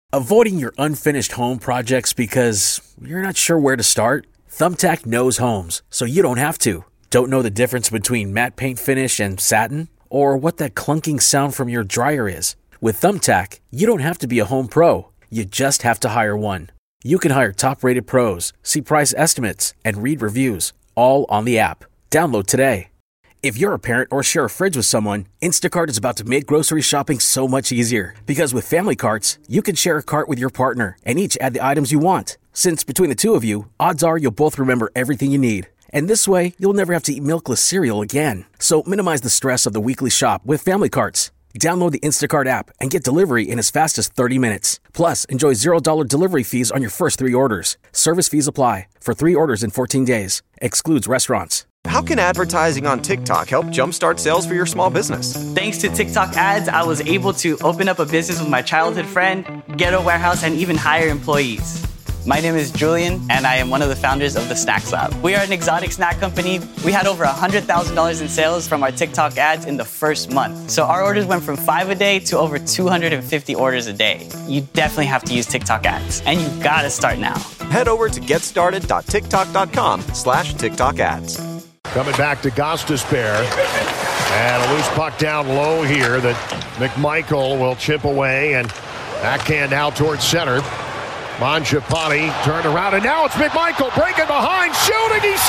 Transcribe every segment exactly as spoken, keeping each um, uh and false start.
Avoiding your unfinished home projects because you're not sure where to start? Thumbtack knows homes, so you don't have to. Don't know the difference between matte paint finish and satin? Or what that clunking sound from your dryer is? With Thumbtack, you don't have to be a home pro. You just have to hire one. You can hire top-rated pros, see price estimates, and read reviews, all on the app. Download today. If you're a parent or share a fridge with someone, Instacart is about to make grocery shopping so much easier. Because with Family Carts, you can share a cart with your partner and each add the items you want. Since between the two of you, odds are you'll both remember everything you need. And this way, you'll never have to eat milkless cereal again. So minimize the stress of the weekly shop with Family Carts. Download the Instacart app and get delivery in as fast as thirty minutes. Plus, enjoy zero dollars delivery fees on your first three orders. Service fees apply. For three orders in fourteen days. Excludes restaurants. How can advertising on TikTok help jumpstart sales for your small business? Thanks to TikTok ads, I was able to open up a business with my childhood friend, get a warehouse, and even hire employees. My name is Julian, and I am one of the founders of the Snacks Lab. We are an exotic snack company. We had over one hundred thousand dollars in sales from our TikTok ads in the first month. So our orders went from five a day to over two hundred fifty orders a day. You definitely have to use TikTok ads, and you gotta start now. Head over to getstarted.tiktok.com slash TikTok ads. Coming back to Gostisbehere. And a loose puck down low here that McMichael will chip away, and backhand out towards center. Mangiapane turned around, and now it's McMichael breaking behind, shooting, he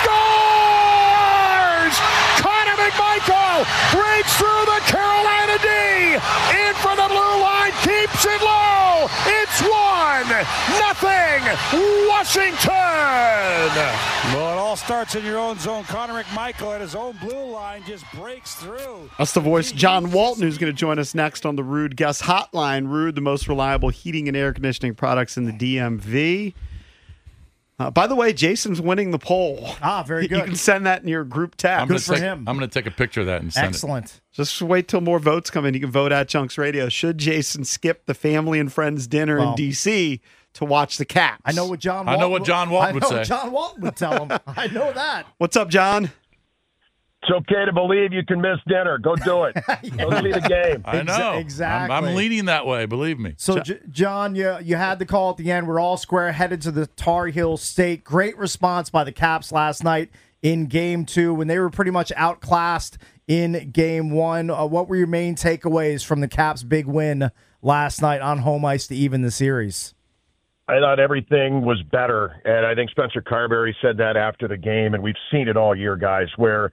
scores! Connor McMichael breaks through the Carolina D, in from the blue line, keeps it low. It's one, nothing, Washington. Well, it all starts in your own zone. Connor McMichael at his own blue line just breaks through. That's the voice, John Walton, who's going to join us next on the Ruud Guest Hotline. Ruud, the most reliable heating and air conditioning products in the D M V. Uh, by the way, Jason's winning the poll. Ah, very good. You can send that in your group tab. I'm Good gonna for take, him. I'm going to take a picture of that and send Excellent. it. Just wait till more votes come in. You can vote at Chunks Radio. Should Jason skip the family and friends dinner Well, in D C to watch the Caps? I know what John I Walton know what John Walton would I know what say. John Walton would tell him. I know that. What's up, John? It's okay to believe you can miss dinner. Go do it. Go see the game. I know. Exactly. I'm, I'm leaning that way, believe me. So, J- John, you, you had the call at the end. We're all square headed to the Tar Heel State. Great response by the Caps last night in game two when they were pretty much outclassed in game one. Uh, what were your main takeaways from the Caps' big win last night on home ice to even the series? I thought everything was better, and I think Spencer Carberry said that after the game, and we've seen it all year, guys, where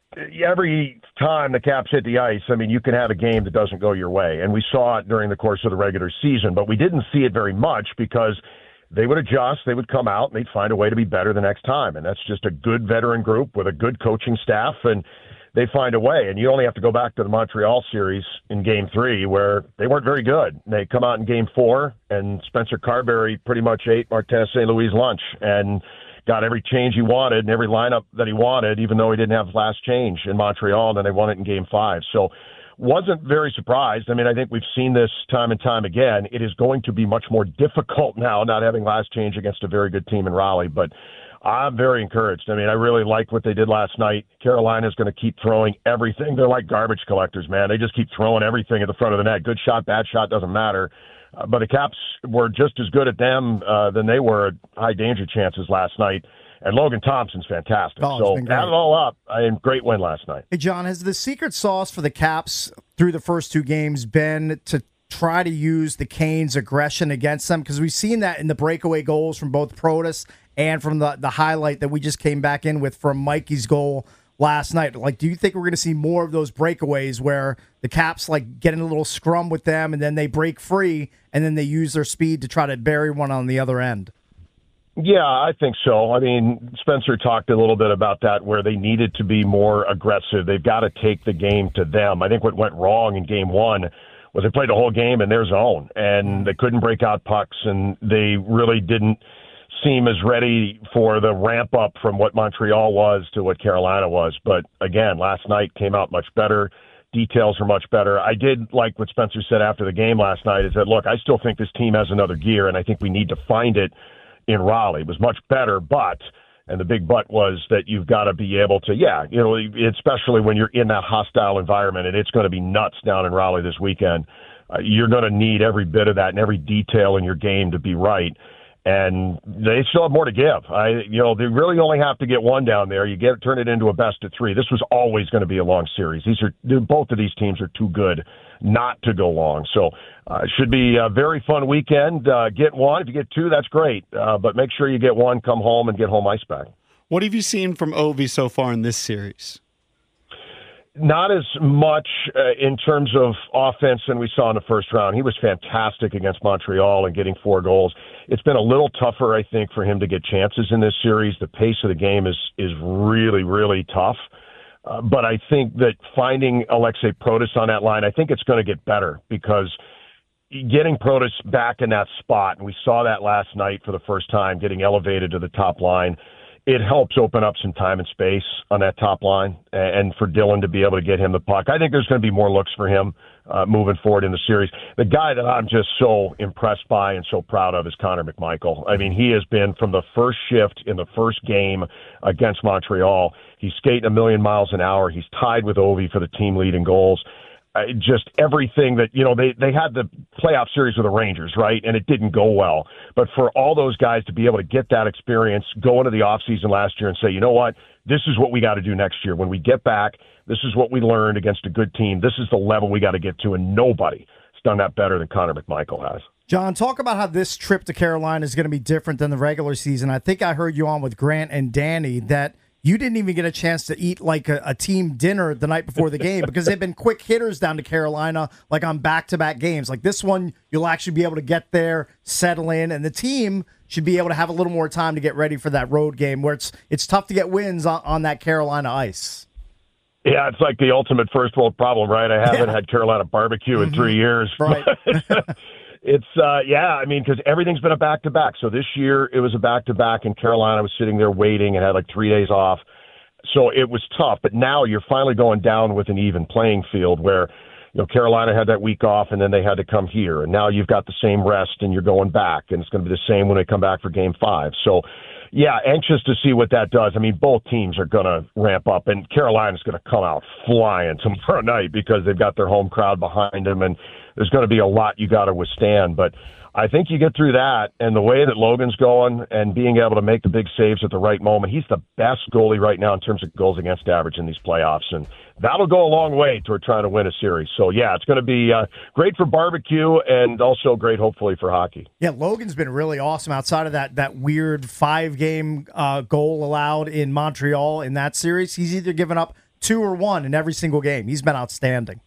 every time the Caps hit the ice, I mean, you can have a game that doesn't go your way, and we saw it during the course of the regular season, but we didn't see it very much because they would adjust, they would come out, and they'd find a way to be better the next time, and that's just a good veteran group with a good coaching staff, and they find a way. And you only have to go back to the Montreal series in game three where they weren't very good. They come out in game four, and Spencer Carberry pretty much ate Martin Saint Louis' lunch and got every change he wanted and every lineup that he wanted, even though he didn't have last change in Montreal, and then they won it in game five. So wasn't very surprised. I mean, I think we've seen this time and time again. It is going to be much more difficult now not having last change against a very good team in Raleigh, but I'm very encouraged. I mean, I really like what they did last night. Carolina's going to keep throwing everything. They're like garbage collectors, man. They just keep throwing everything at the front of the net. Good shot, bad shot, doesn't matter. Uh, but the Caps were just as good at them uh, than they were at high danger chances last night. And Logan Thompson's fantastic. Oh, so add it all up, I mean, great win last night. Hey, John, has the secret sauce for the Caps through the first two games been to try to use the Canes' aggression against them? Because we've seen that in the breakaway goals from both Protas and from the, the highlight that we just came back in with from Mikey's goal last night. Like, do you think we're going to see more of those breakaways where the Caps like get in a little scrum with them and then they break free and then they use their speed to try to bury one on the other end? Yeah, I think so. I mean, Spencer talked a little bit about that where they needed to be more aggressive. They've got to take the game to them. I think what went wrong in game one was they played the whole game in their zone and they couldn't break out pucks, and they really didn't seem as ready for the ramp up from what Montreal was to what Carolina was. But again, last night came out much better. Details are much better. I did like what Spencer said after the game last night is that, look, I still think this team has another gear, and I think we need to find it in Raleigh. It was much better, but, and the big but was that you've got to be able to, yeah, you know, especially when you're in that hostile environment, and it's going to be nuts down in Raleigh this weekend. uh, you're going to need every bit of that and every detail in your game to be right. And they still have more to give. I, you know, they really only have to get one down there. You get turn it into a best of three. This was always going to be a long series. These are both of these teams are too good not to go long. So uh, it should be a very fun weekend. Uh, get one. If you get two, that's great. Uh, but make sure you get one, come home, and get home ice back. What have you seen from Ovi so far in this series? Not as much uh, in terms of offense than we saw in the first round. He was fantastic against Montreal and getting four goals. It's been a little tougher, I think, for him to get chances in this series. The pace of the game is is really, really tough. Uh, but I think that finding Alexei Protas on that line, I think it's going to get better because getting Protas back in that spot, and we saw that last night for the first time, getting elevated to the top line, it helps open up some time and space on that top line and for Dylan to be able to get him the puck. I think there's going to be more looks for him uh, moving forward in the series. The guy that I'm just so impressed by and so proud of is Connor McMichael. I mean, he has been from the first shift in the first game against Montreal. He's skating a million miles an hour. He's tied with Ovi for the team lead in goals. Uh, just everything that, you know, they, they had the playoff series with the Rangers, right? And it didn't go well. But for all those guys to be able to get that experience, go into the offseason last year and say, you know what, this is what we got to do next year. When we get back, this is what we learned against a good team. This is the level we got to get to. And nobody has done that better than Connor McMichael has. John, talk about how this trip to Carolina is going to be different than the regular season. I think I heard you on with Grant and Danny that you didn't even get a chance to eat like a, a team dinner the night before the game because they've been quick hitters down to Carolina, like on back-to-back games. Like this one, you'll actually be able to get there, settle in, and the team should be able to have a little more time to get ready for that road game where it's it's tough to get wins on, on that Carolina ice. Yeah, it's like the ultimate first world problem, right? I haven't yeah. had Carolina barbecue in mm-hmm. three years. Right. It's, uh, yeah, I mean, because everything's been a back-to-back. So this year it was a back-to-back, and Carolina was sitting there waiting and had like three days off. So it was tough. But now you're finally going down with an even playing field where, you know, Carolina had that week off, and then they had to come here. And now you've got the same rest, and you're going back, and it's going to be the same when they come back for game five. So, yeah, anxious to see what that does. I mean, both teams are going to ramp up, and Carolina's going to come out flying tomorrow night because they've got their home crowd behind them, and there's going to be a lot you got to withstand. But I think you get through that, and the way that Logan's going and being able to make the big saves at the right moment, he's the best goalie right now in terms of goals against average in these playoffs, and that'll go a long way toward trying to win a series. So, yeah, it's going to be uh, great for barbecue and also great, hopefully, for hockey. Yeah, Logan's been really awesome outside of that that weird five-game uh, goal allowed in Montreal in that series. He's either given up two or one in every single game. He's been outstanding.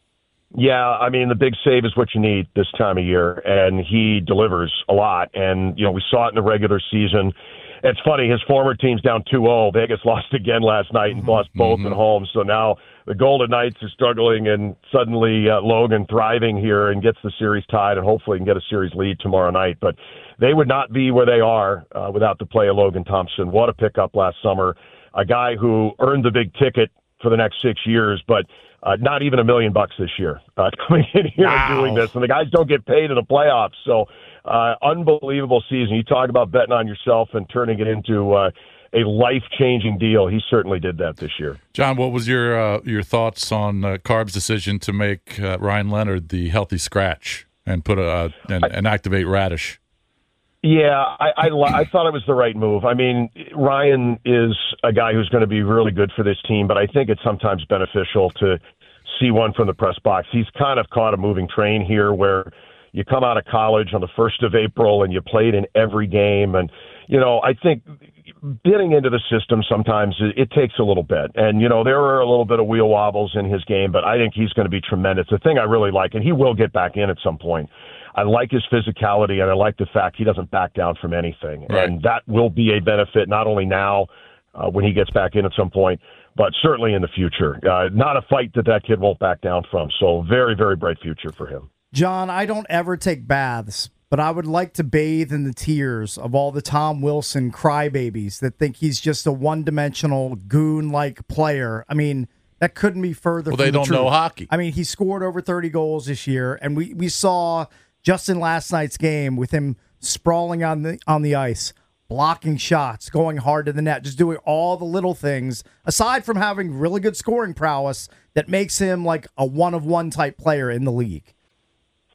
Yeah, I mean, the big save is what you need this time of year, and he delivers a lot. And, you know, we saw it in the regular season. It's funny, his former team's down two oh. Vegas lost again last night and lost both mm-hmm. at home. So now the Golden Knights are struggling, and suddenly uh, Logan thriving here and gets the series tied and hopefully can get a series lead tomorrow night. But they would not be where they are uh, without the play of Logan Thompson. What a pickup last summer. A guy who earned the big ticket for the next six years, but Uh, not even a million bucks this year uh, coming in here wow. and doing this. And the guys don't get paid in the playoffs. So uh, unbelievable season. You talk about betting on yourself and turning it into uh, a life-changing deal. He certainly did that this year. John, what was your uh, your thoughts on uh, Carb's decision to make uh, Ryan Leonard the healthy scratch and put a uh, and, I, and activate Radish? Yeah, I, I, I thought it was the right move. I mean, Ryan is a guy who's going to be really good for this team, but I think it's sometimes beneficial to see one from the press box. He's kind of caught a moving train here where you come out of college on the first of April and you played in every game. And, you know, I think getting into the system sometimes it, it takes a little bit. And, you know, there are a little bit of wheel wobbles in his game, but I think he's going to be tremendous. The thing I really like, and he will get back in at some point, I like his physicality, and I like the fact he doesn't back down from anything. Right. And that will be a benefit not only now uh, when he gets back in at some point, but certainly in the future. Uh, not a fight that that kid won't back down from. So very, very bright future for him. John, I don't ever take baths, but I would like to bathe in the tears of all the Tom Wilson crybabies that think he's just a one-dimensional goon-like player. I mean, that couldn't be further well, from they the don't truth. know hockey. I mean, he scored over thirty goals this year, and we, we saw just in last night's game with him sprawling on the on the ice, blocking shots, going hard to the net, just doing all the little things, aside from having really good scoring prowess that makes him like a one-of-one type player in the league.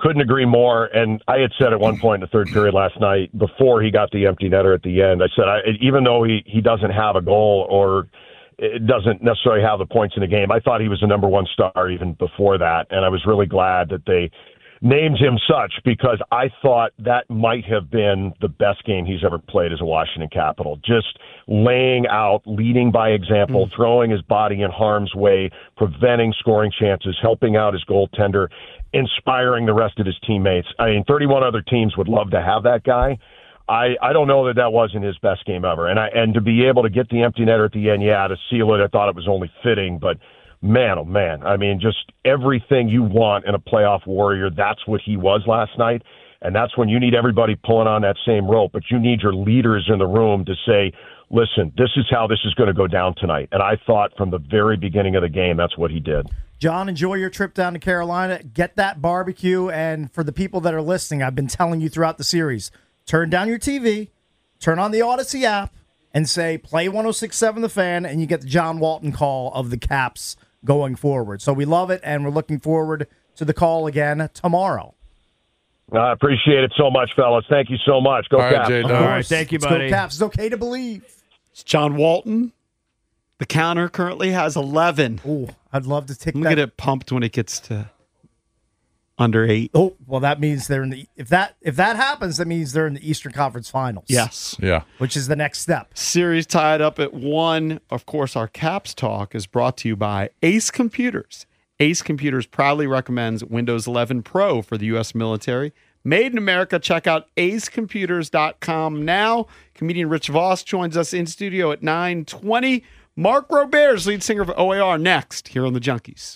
couldn't agree more. And I had said at one point in the third period last night, before he got the empty netter at the end, I said, I, even though he, he doesn't have a goal or it doesn't necessarily have the points in the game, I thought he was the number one star even before that. And I was really glad that they named him such, because I thought that might have been the best game he's ever played as a Washington Capital. Just laying out, leading by example, mm. throwing his body in harm's way, preventing scoring chances, helping out his goaltender, inspiring the rest of his teammates. I mean, thirty-one other teams would love to have that guy. I, I don't know that that wasn't his best game ever. And I, and to be able to get the empty netter at the end, yeah, to seal it, I thought it was only fitting, but man, oh man, I mean, just everything you want in a playoff warrior, that's what he was last night. And that's when you need everybody pulling on that same rope, but you need your leaders in the room to say, listen, this is how this is going to go down tonight. And I thought from the very beginning of the game, that's what he did. John, enjoy your trip down to Carolina. Get that barbecue. And for the people that are listening, I've been telling you throughout the series, turn down your T V, turn on the Odyssey app, and say, play one oh six point seven The Fan, and you get the John Walton call of the Caps going forward. So we love it, and we're looking forward to the call again tomorrow. I appreciate it so much, fellas. Thank you so much. Go All right, Caps. Jay, All right, thank you, Let's buddy. go Caps. It's okay to believe. It's John Walton. The counter currently has eleven. Oh, I'd love to take I'm that. gonna get it pumped when it gets to under eight. Oh, well, that means they're in the if that if that happens, that means they're in the Eastern Conference Finals. Yes. Yeah. Which is the next step. Series tied up at one. Of course, our Caps talk is brought to you by Ace Computers. Ace Computers proudly recommends Windows eleven Pro for the U S military. Made in America. Check out ace computers dot com now. Comedian Rich Voss joins us in studio at nine twenty. Mark Roberts, lead singer of O A R, next here on The Junkies.